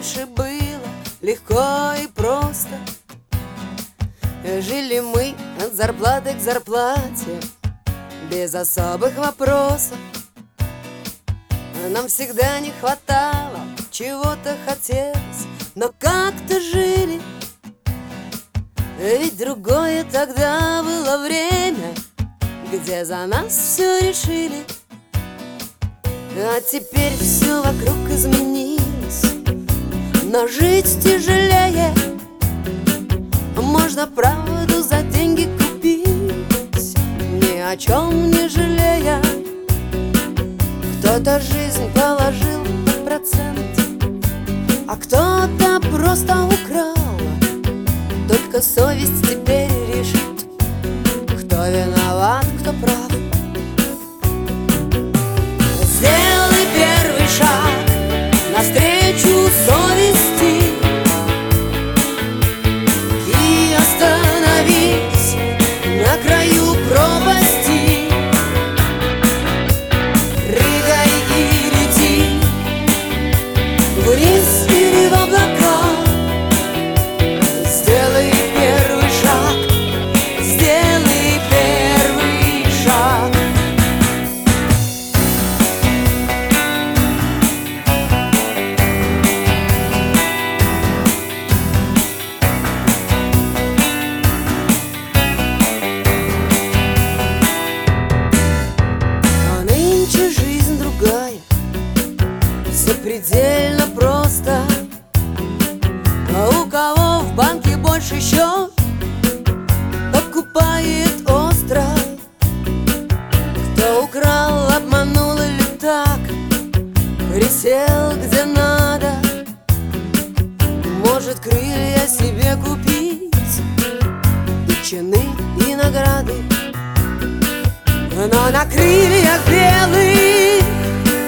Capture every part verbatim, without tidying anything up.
раньше было легко и просто. Жили мы от зарплаты к зарплате, без особых вопросов. Нам всегда не хватало, чего-то хотелось, но как-то жили. Ведь другое тогда было время, где за нас все решили. А теперь все вокруг изменилось, но жить тяжелее. Можно правду за деньги купить, ни о чем не жалея. Кто-то жизнь положил под процент, а кто-то просто украл. Только совесть теперь решит, кто виноват, кто прав. Сделай первый шаг навстречу совести и остановись на краю пропасти. Прыгай и лети вниз или в облака. Сделай первый шаг, сделай первый шаг. А нынче жизнь другая, все предельно просто. А у кого в банке больше счет, покупает остро. Кто украл, обманул или так, присел где надо. Может крылья себе купить, и чины, и награды. Но на крыльях белых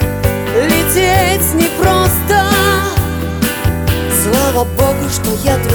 лететь непросто. Слава Богу, что я твой.